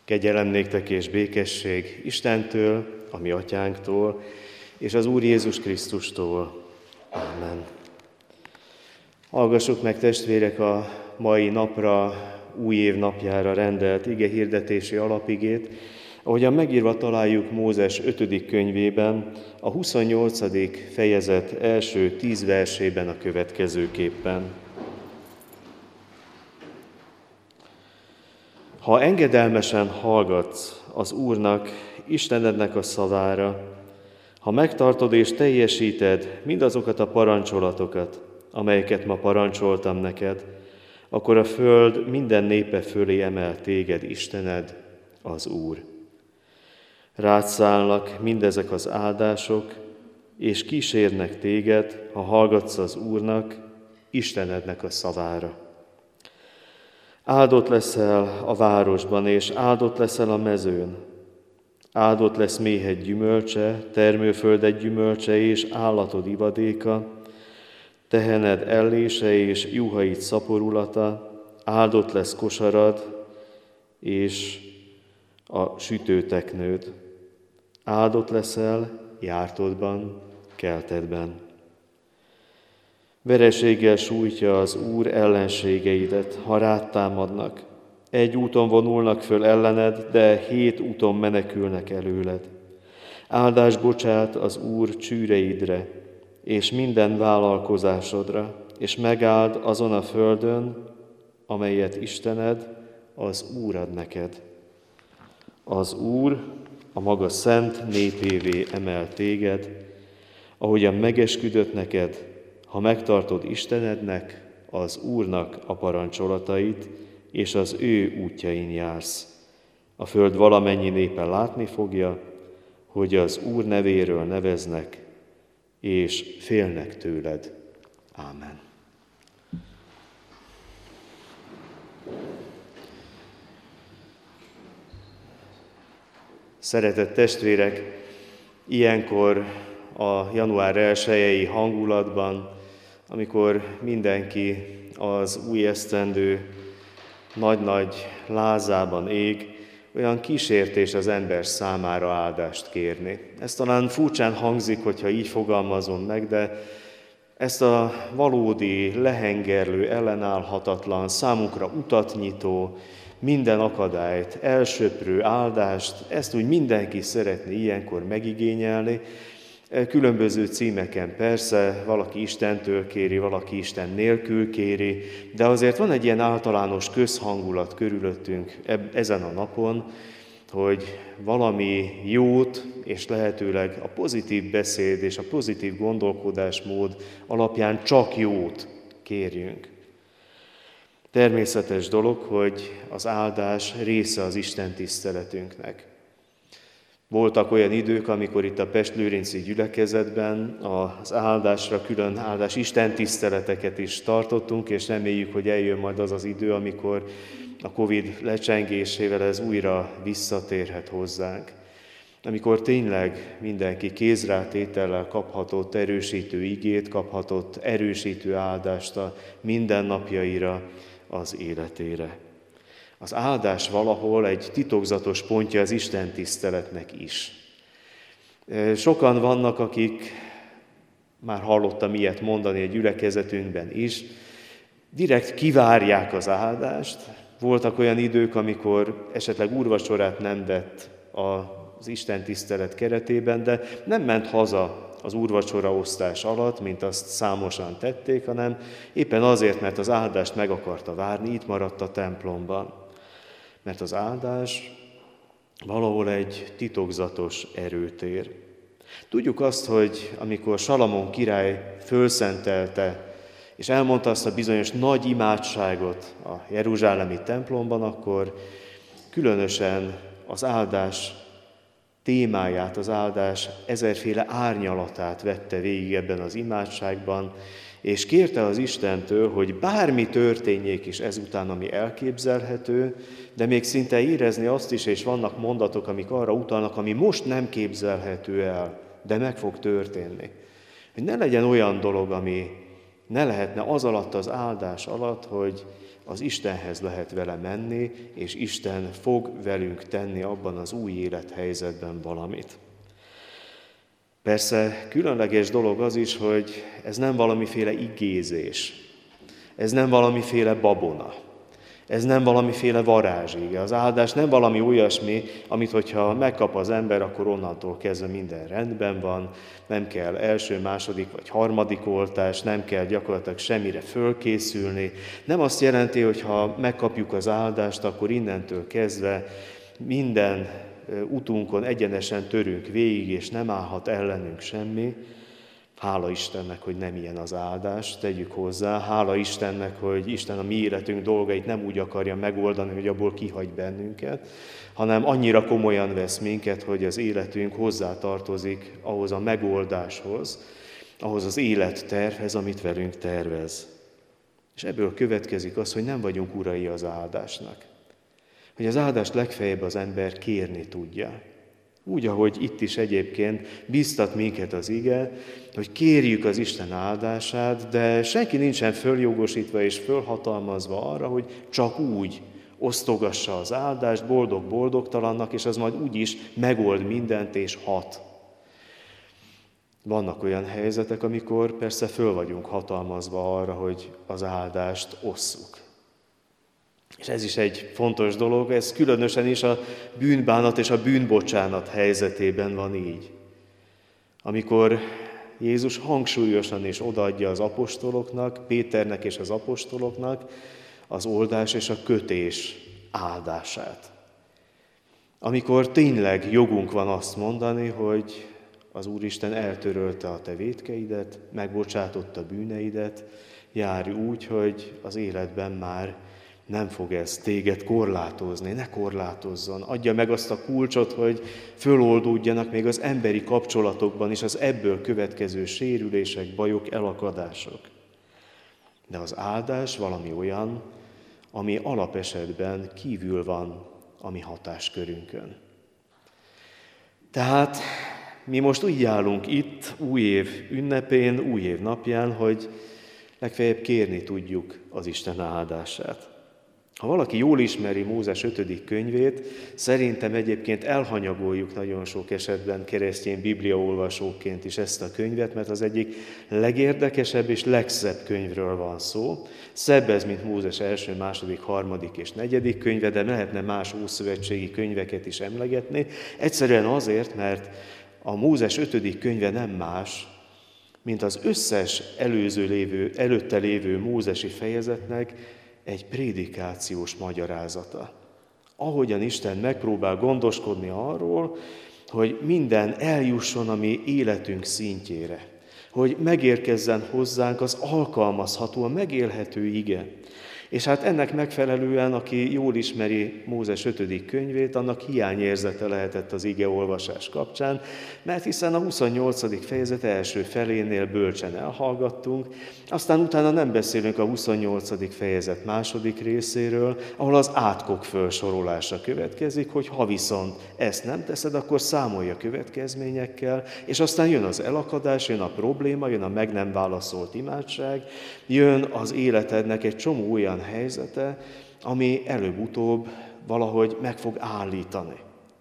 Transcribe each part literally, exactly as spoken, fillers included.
Kegyelem néktek és békesség Istentől, a mi atyánktól, és az Úr Jézus Krisztustól. Amen. Hallgassuk meg, testvérek, a mai napra, új év napjára rendelt ige hirdetési alapigét, ahogyan megírva találjuk Mózes ötödik könyvében, a huszonnyolcadik fejezet első tíz versében a következőképpen. Ha engedelmesen hallgatsz az Úrnak, Istenednek a szavára, ha megtartod és teljesíted mindazokat a parancsolatokat, amelyeket ma parancsoltam neked, akkor a föld minden népe fölé emel téged Istened, az Úr. Rád szállnak mindezek az áldások, és kísérnek téged, ha hallgatsz az Úrnak, Istenednek a szavára. Áldott leszel a városban, és áldott leszel a mezőn. Áldott lesz méhed gyümölcse, termőfölded gyümölcse és állatod ivadéka, tehened ellése és juhaid szaporulata, áldott lesz kosarad és a sütőteknőd. Áldott leszel jártodban, keltedben. Vereséggel sújtja az Úr ellenségeidet, ha rád támadnak. Egy úton vonulnak föl ellened, de hét úton menekülnek előled. Áldás bocsát az Úr csűreidre, és minden vállalkozásodra, és megáld azon a földön, amelyet Istened, az Úr ad neked. Az Úr a maga szent népévé emel téged, ahogyan megesküdött neked, ha megtartod Istenednek, az Úrnak a parancsolatait, és az ő útjain jársz. A föld valamennyi népe látni fogja, hogy az Úr nevéről neveznek, és félnek tőled. Ámen. Szeretett testvérek, ilyenkor a január elsejei hangulatban, amikor mindenki az új esztendő nagy-nagy lázában ég, olyan kísértés az ember számára áldást kérni. Ez talán furcsán hangzik, hogyha így fogalmazom meg, de ezt a valódi, lehengerlő, ellenállhatatlan, számunkra utat nyitó, minden akadályt, elsöprő áldást, ezt úgy mindenki szeretné ilyenkor megigényelni. Különböző címeken persze, valaki Istentől kéri, valaki Isten nélkül kéri, de azért van egy ilyen általános közhangulat körülöttünk ezen a napon, hogy valami jót, és lehetőleg a pozitív beszéd és a pozitív gondolkodásmód alapján csak jót kérjünk. Természetes dolog, hogy az áldás része az Isten tiszteletünknek. Voltak olyan idők, amikor itt a Pest-lőrinci gyülekezetben az áldásra külön áldás istentiszteleteket is tartottunk, és reméljük, hogy eljön majd az az idő, amikor a Covid lecsengésével ez újra visszatérhet hozzánk. Amikor tényleg mindenki kézrátétellel kaphatott erősítő igét, kaphatott erősítő áldást a mindennapjaira, az életére. Az áldás valahol egy titokzatos pontja az Isten tiszteletnek is. Sokan vannak, akik, már hallottam ilyet mondani a gyülekezetünkben is, direkt kivárják az áldást. Voltak olyan idők, amikor esetleg úrvacsorát nem vett az Isten tisztelet keretében, de nem ment haza az úrvacsora osztás alatt, mint azt számosan tették, hanem éppen azért, mert az áldást meg akarta várni, itt maradt a templomban. Mert az áldás valahol egy titokzatos erőtér. Tudjuk azt, hogy amikor Salamon király fölszentelte, és elmondta azt a bizonyos nagy imádságot a jeruzsálemi templomban, akkor különösen az áldás témáját, az áldás ezerféle árnyalatát vette végig ebben az imádságban, és kérte az Istentől, hogy bármi történjék is ezután, ami elképzelhető, de még szinte érezni azt is, és vannak mondatok, amik arra utalnak, ami most nem képzelhető el, de meg fog történni. Hogy ne legyen olyan dolog, ami Ne lehetne az alatt, az áldás alatt, hogy az Istenhez lehet vele menni, és Isten fog velünk tenni abban az új élethelyzetben valamit. Persze különleges dolog az is, hogy ez nem valamiféle igézés, ez nem valamiféle babona, ez nem valamiféle varázsige. Az áldás nem valami olyasmi, amit hogyha megkap az ember, akkor onnantól kezdve minden rendben van, nem kell első, második vagy harmadik oltás, nem kell gyakorlatilag semmire fölkészülni. Nem azt jelenti, hogy ha megkapjuk az áldást, akkor innentől kezdve minden utunkon egyenesen törünk végig, és nem állhat ellenünk semmi. Hála Istennek, hogy nem ilyen az áldás, tegyük hozzá. Hála Istennek, hogy Isten a mi életünk dolgait nem úgy akarja megoldani, hogy abból kihagy bennünket, hanem annyira komolyan vesz minket, hogy az életünk hozzátartozik ahhoz a megoldáshoz, ahhoz az élettervhez, amit velünk tervez. És ebből következik az, hogy nem vagyunk urai az áldásnak. Hogy az áldást legfeljebb az ember kérni tudja. Úgy, ahogy itt is egyébként biztat minket az ige, hogy kérjük az Isten áldását, de senki nincsen följogosítva és fölhatalmazva arra, hogy csak úgy osztogassa az áldást boldog-boldogtalannak, és az majd úgyis megold mindent és hat. Vannak olyan helyzetek, amikor persze föl vagyunk hatalmazva arra, hogy az áldást osszuk. És ez is egy fontos dolog, ez különösen is a bűnbánat és a bűnbocsánat helyzetében van így. Amikor Jézus hangsúlyosan is odaadja az apostoloknak, Péternek és az apostoloknak az oldás és a kötés áldását. Amikor tényleg jogunk van azt mondani, hogy az Úristen eltörölte a te vétkeidet, megbocsátotta bűneidet, járj úgy, hogy az életben már nem fog ez téged korlátozni, ne korlátozzon. Adja meg azt a kulcsot, hogy föloldódjanak még az emberi kapcsolatokban is az ebből következő sérülések, bajok, elakadások. De az áldás valami olyan, ami alapesetben kívül van a mi hatáskörünkön. Tehát mi most úgy állunk itt, új év ünnepén, új év napján, hogy legfeljebb kérni tudjuk az Isten áldását. Ha valaki jól ismeri Mózes ötödik könyvét, szerintem egyébként elhanyagoljuk nagyon sok esetben keresztény bibliaolvasóként is ezt a könyvet, mert az egyik legérdekesebb és legszebb könyvről van szó. Szebb ez, mint Mózes első, második, harmadik és negyedik könyve, de lehetne más ószövetségi könyveket is emlegetni. Egyszerűen azért, mert a Mózes ötödik könyve nem más, mint az összes előző lévő, előtte lévő mózesi fejezetnek egy prédikációs magyarázata. Ahogyan Isten megpróbál gondoskodni arról, hogy minden eljusson a mi életünk szintjére, hogy megérkezzen hozzánk az alkalmazható, a megélhető ige. És hát ennek megfelelően, aki jól ismeri Mózes ötödik könyvét, annak hiányérzete lehetett az ige olvasás kapcsán, mert hiszen a huszonnyolcadik fejezet első felénél bölcsen elhallgattunk, aztán utána nem beszélünk a huszonnyolcadik fejezet második részéről, ahol az átkok felsorolása következik, hogy ha viszont ezt nem teszed, akkor számolj a következményekkel, és aztán jön az elakadás, jön a probléma, jön a meg nem válaszolt imádság, jön az életednek egy csomó olyan helyzete, ami előbb-utóbb valahogy meg fog állítani.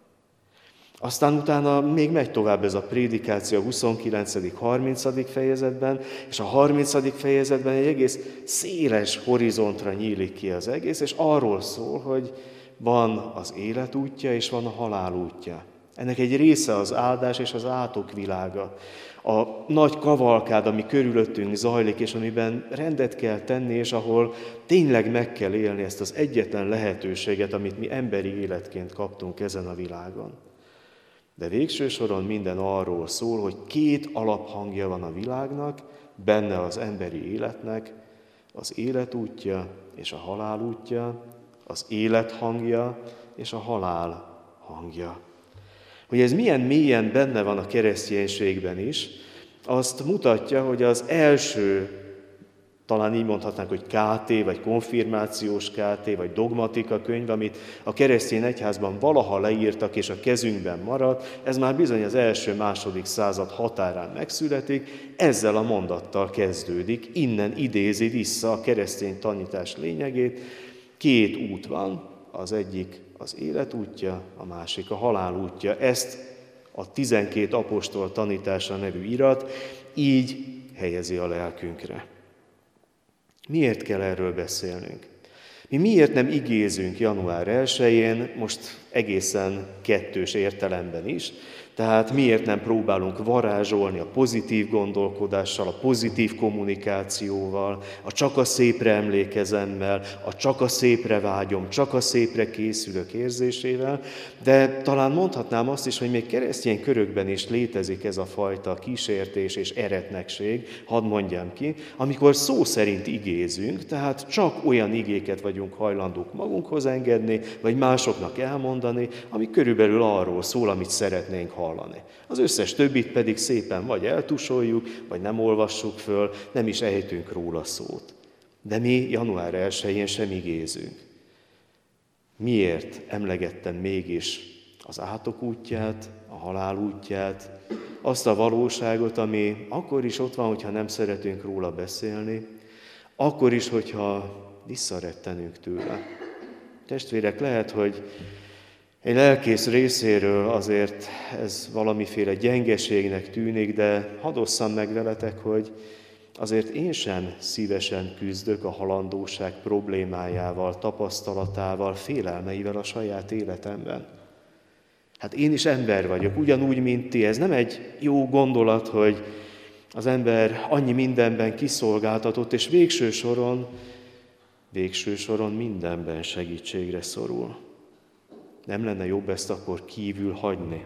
Aztán utána még megy tovább ez a prédikáció a huszonkilencedik harmincadik fejezetben, és a harmincadik fejezetben egy egész széles horizontra nyílik ki az egész, és arról szól, hogy van az élet útja, és van a halál útja. Ennek egy része az áldás és az átok világa. A nagy kavalkád, ami körülöttünk zajlik, és amiben rendet kell tenni, és ahol tényleg meg kell élni ezt az egyetlen lehetőséget, amit mi emberi életként kaptunk ezen a világon. De végső soron minden arról szól, hogy két alaphangja van a világnak, benne az emberi életnek, az élet útja és a halál útja, az élet hangja és a halál hangja. Hogy ez milyen mélyen benne van a kereszténységben is, azt mutatja, hogy az első Talán így mondhatnánk, hogy ká té, vagy konfirmációs ká té, vagy dogmatika könyv, amit a keresztény egyházban valaha leírtak, és a kezünkben maradt, ez már bizony az első-második század határán megszületik, ezzel a mondattal kezdődik, innen idézi vissza a keresztény tanítás lényegét. Két út van, az egyik az élet útja, a másik a halál útja. Ezt a tizenkét apostol tanítása nevű irat így helyezi a lelkünkre. Miért kell erről beszélnünk? Mi miért nem igézünk január elsején, most egészen kettős értelemben is, tehát miért nem próbálunk varázsolni a pozitív gondolkodással, a pozitív kommunikációval, a csak a szépre emlékezemmel, a csak a szépre vágyom, csak a szépre készülök érzésével, de talán mondhatnám azt is, hogy még keresztény körökben is létezik ez a fajta kísértés és eretnekség, hadd mondjam ki, amikor szó szerint igézünk, tehát csak olyan igéket vagyunk hajlandók magunkhoz engedni, vagy másoknak elmondani, ami körülbelül arról szól, amit szeretnénk hallani. Az összes többit pedig szépen vagy eltusoljuk, vagy nem olvassuk föl, nem is ejtünk róla szót. De mi január elsején sem igézünk. Miért emlegettem mégis az átok útját, a halál útját, azt a valóságot, ami akkor is ott van, hogyha nem szeretünk róla beszélni, akkor is, hogyha visszarettenünk tőle. Testvérek, lehet, hogy egy lelkész részéről azért ez valamiféle gyengeségnek tűnik, de hadd osszam meg veletek, hogy azért én sem szívesen küzdök a halandóság problémájával, tapasztalatával, félelmeivel a saját életemben. Hát én is ember vagyok, ugyanúgy, mint ti. Ez nem egy jó gondolat, hogy az ember annyi mindenben kiszolgáltatott, és végső soron, végső soron mindenben segítségre szorul. Nem lenne jobb ezt akkor kívül hagyni?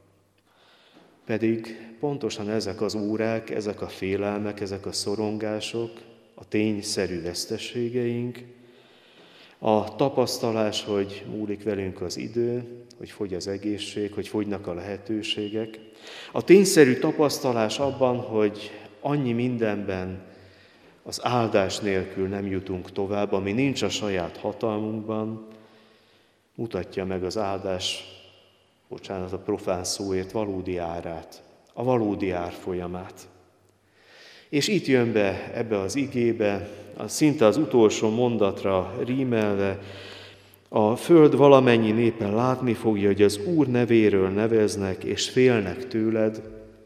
Pedig pontosan ezek az órák, ezek a félelmek, ezek a szorongások, a tényszerű veszteségeink, a tapasztalás, hogy múlik velünk az idő, hogy fogy az egészség, hogy fogynak a lehetőségek, a tényszerű tapasztalás abban, hogy annyi mindenben az áldás nélkül nem jutunk tovább, ami nincs a saját hatalmunkban, mutatja meg az áldás, bocsánat a profán szóért, valódi árát, a valódi árfolyamát. És itt jön be ebbe az igébe, a szinte az utolsó mondatra rímelve, a föld valamennyi népe látni fogja, hogy az Úr nevéről neveznek, és félnek tőled,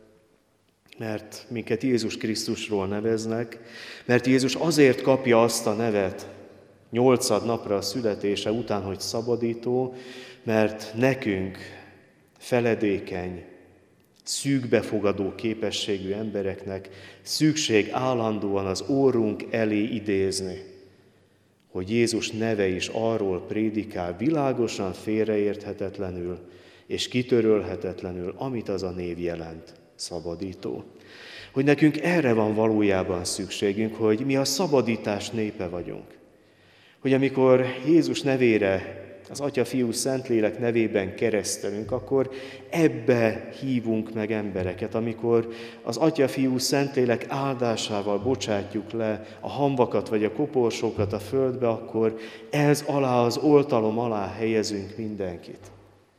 mert minket Jézus Krisztusról neveznek, mert Jézus azért kapja azt a nevet nyolcad napra a születése után, hogy szabadító, mert nekünk feledékeny, szűkbefogadó képességű embereknek szükség állandóan az órunk elé idézni, hogy Jézus neve is arról prédikál világosan, félreérthetetlenül és kitörölhetetlenül, amit az a név jelent, szabadító. Hogy nekünk erre van valójában szükségünk, hogy mi a szabadítás népe vagyunk. Hogy amikor Jézus nevére, az Atya, Fiú, Szentlélek nevében keresztelünk, akkor ebbe hívunk meg embereket. Amikor az Atya, Fiú, Szentlélek áldásával bocsátjuk le a hamvakat vagy a koporsókat a földbe, akkor ez alá, az oltalom alá helyezünk mindenkit.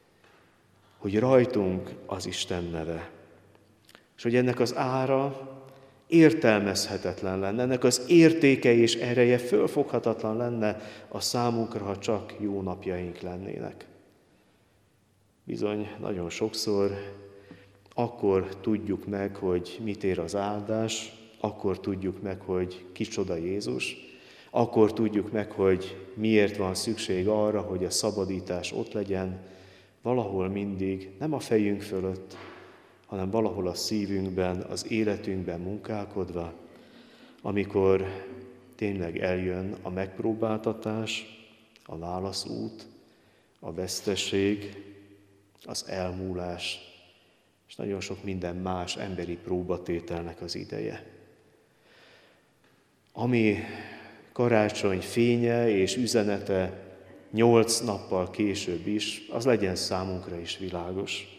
Hogy rajtunk az Isten neve. És hogy ennek az ára értelmezhetetlen lenne, ennek az értéke és ereje fölfoghatatlan lenne a számunkra, ha csak jó napjaink lennének. Bizony, nagyon sokszor akkor tudjuk meg, hogy mit ér az áldás, akkor tudjuk meg, hogy kicsoda Jézus, akkor tudjuk meg, hogy miért van szükség arra, hogy a szabadítás ott legyen, valahol mindig, nem a fejünk fölött, hanem valahol a szívünkben, az életünkben munkálkodva, amikor tényleg eljön a megpróbáltatás, a válaszút, a veszteség, az elmúlás, és nagyon sok minden más emberi próbatételnek az ideje. Ami karácsony fénye és üzenete nyolc nappal később is, az legyen számunkra is világos.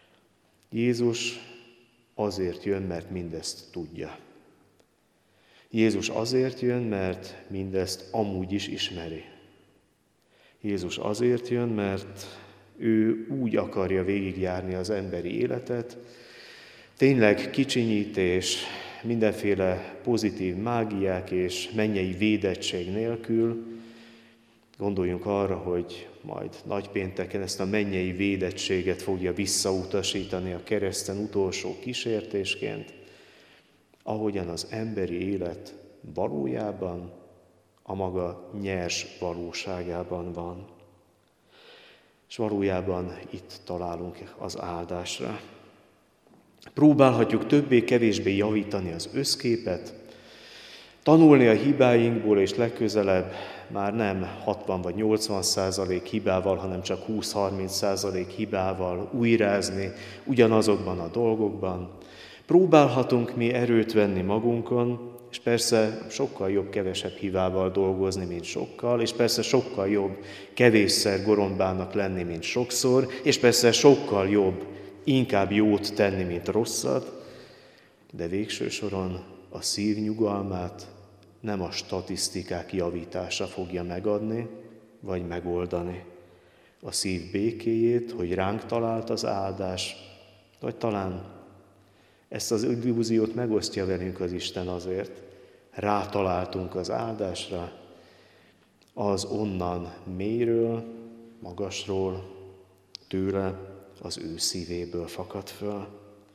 Jézus azért jön, mert mindezt tudja. Jézus azért jön, mert mindezt amúgy is ismeri. Jézus azért jön, mert ő úgy akarja végigjárni az emberi életet, tényleg kicsinyítés, mindenféle pozitív mágiák és mennyei védettség nélkül. Gondoljunk arra, hogy majd nagypénteken ezt a mennyei védettséget fogja visszautasítani a kereszten utolsó kísértésként, ahogyan az emberi élet valójában a maga nyers valóságában van. És valójában itt találunk az áldásra. Próbálhatjuk többé-kevésbé javítani az összképet, tanulni a hibáinkból, és legközelebb már nem hatvan vagy nyolcvan százalék hibával, hanem csak húsz-harminc százalék hibával újrázni ugyanazokban a dolgokban. Próbálhatunk mi erőt venni magunkon, és persze sokkal jobb kevesebb hibával dolgozni, mint sokkal, és persze sokkal jobb kevésszer gorombának lenni, mint sokszor, és persze sokkal jobb inkább jót tenni, mint rosszat, de végső soron a szív nyugalmát nem a statisztikák javítása fogja megadni, vagy megoldani. A szív békéjét, hogy ránk talált az áldás, vagy talán ezt az illúziót megosztja velünk az Isten azért, rátaláltunk az áldásra, az onnan mélyről, magasról, tőle, az ő szívéből fakad föl.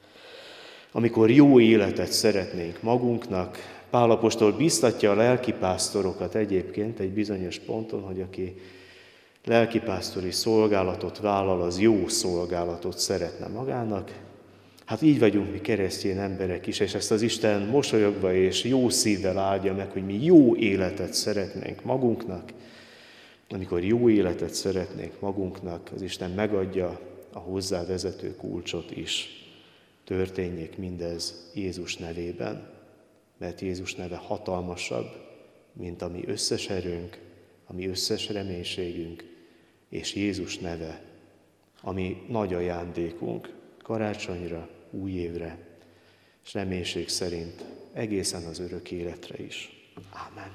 Amikor jó életet szeretnénk magunknak, Pál apostol biztatja a lelkipásztorokat egyébként egy bizonyos ponton, hogy aki lelkipásztori szolgálatot vállal, az jó szolgálatot szeretne magának. Hát így vagyunk mi keresztény emberek is, és ezt az Isten mosolyogva és jó szívvel áldja meg, hogy mi jó életet szeretnénk magunknak. Amikor jó életet szeretnénk magunknak, az Isten megadja a hozzá vezető kulcsot is. Történjék mindez Jézus nevében, mert Jézus neve hatalmasabb, mint a mi összes erőnk, a mi összes reménységünk, és Jézus neve, ami nagy ajándékunk karácsonyra, új évre, és reménység szerint egészen az örök életre is. Ámen.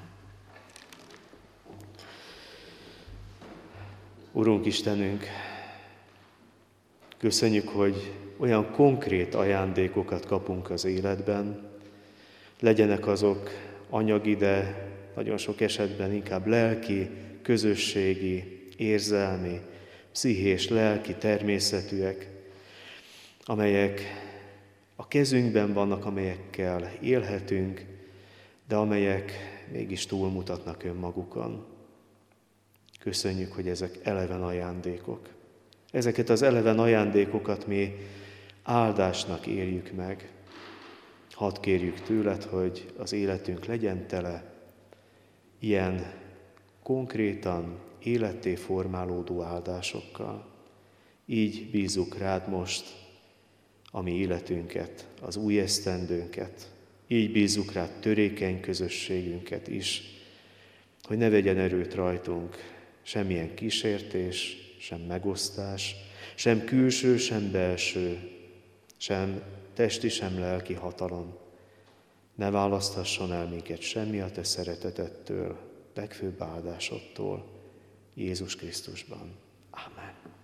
Urunk Istenünk, köszönjük, hogy olyan konkrét ajándékokat kapunk az életben, legyenek azok anyagi, de nagyon sok esetben inkább lelki, közösségi, érzelmi, pszichés, lelki természetűek, amelyek a kezünkben vannak, amelyekkel élhetünk, de amelyek mégis túlmutatnak önmagukon. Köszönjük, hogy ezek eleven ajándékok. Ezeket az eleven ajándékokat mi áldásnak éljük meg. Hadd kérjük tőled, hogy az életünk legyen tele ilyen konkrétan életté formálódó áldásokkal. Így bízzuk rád most a mi életünket, az új esztendőnket. Így bízzuk rád törékeny közösségünket is, hogy ne vegyen erőt rajtunk semmilyen kísértés, sem megosztás, sem külső, sem belső, sem testi, sem lelki hatalom. Ne választhasson el minket semmi a te szeretetettől, legfőbb áldásodtól, Jézus Krisztusban. Amen.